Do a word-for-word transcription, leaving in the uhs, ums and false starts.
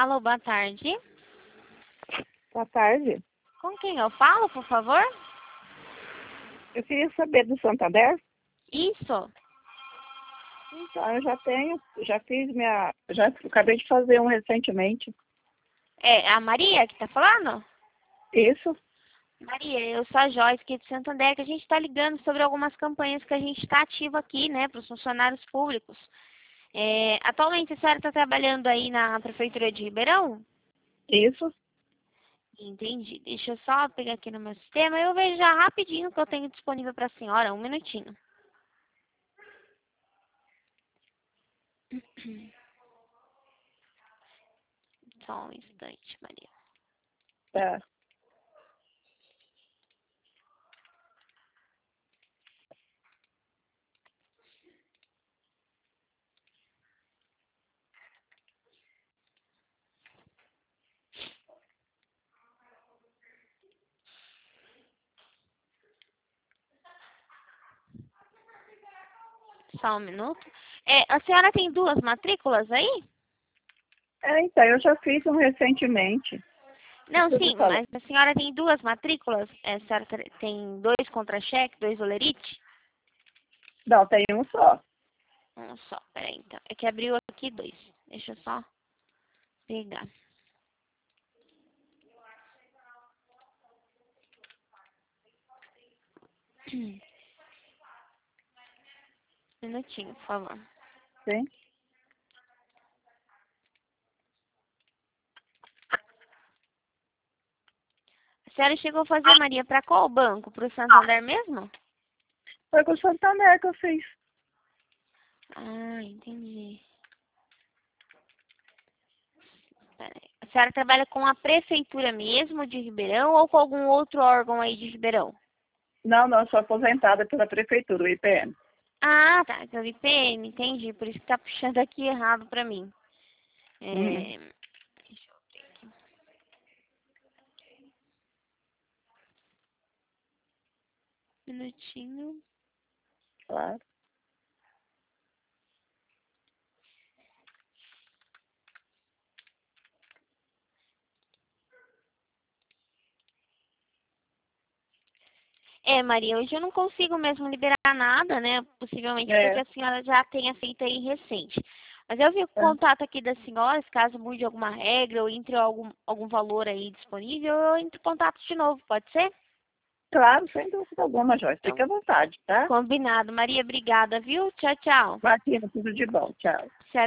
Alô, boa tarde. Boa tarde. Com quem eu falo, por favor? Eu queria saber do Santander. Isso. Então, eu já tenho, já fiz minha, já acabei de fazer um recentemente. É a Maria que tá falando? Isso? Maria, eu sou a Joyce aqui de Santander, que a gente está ligando sobre algumas campanhas que a gente está ativa aqui, né, para os funcionários públicos. É, atualmente a senhora está trabalhando aí na Prefeitura de Ribeirão? Isso? Entendi. Deixa eu só pegar aqui no meu sistema. Eu vejo já rapidinho o que eu tenho disponível para a senhora. Um minutinho. Só um instante, Maria. Tá. Só um minuto. É, a senhora tem duas matrículas aí? É, então, eu já fiz um recentemente. Não, Deixa eu te sim, falar. mas a senhora tem duas matrículas? É, a senhora tem dois contra-cheque, dois olerite? Não, tem um só. Um só, peraí então. É que abriu aqui dois. Deixa eu só pegar. Um minutinho, por favor. Sim? A senhora chegou a fazer, Maria, para qual banco? Para o Santander mesmo? Foi com o Santander que eu fiz. Ah, entendi. Peraí. A senhora trabalha com a prefeitura mesmo de Ribeirão ou com algum outro órgão aí de Ribeirão? Não, não, eu sou aposentada pela prefeitura, o I P M. Ah, tá. Então, I P M, entendi. Por isso que tá puxando aqui errado pra mim. Uhum. É... Deixa eu ver aqui. Um minutinho. Claro. É, Maria, hoje eu não consigo mesmo liberar nada, né? Possivelmente porque É. a senhora já tenha feito aí recente. Mas eu vi o É. contato aqui da senhora, se caso mude alguma regra ou entre algum, algum valor aí disponível, eu entro em contato de novo, pode ser? Claro, sem dúvida alguma, Joyce. Fique Então, à vontade, tá? combinado. Maria, obrigada, viu? Tchau, tchau. Imagina, tudo de bom. Tchau.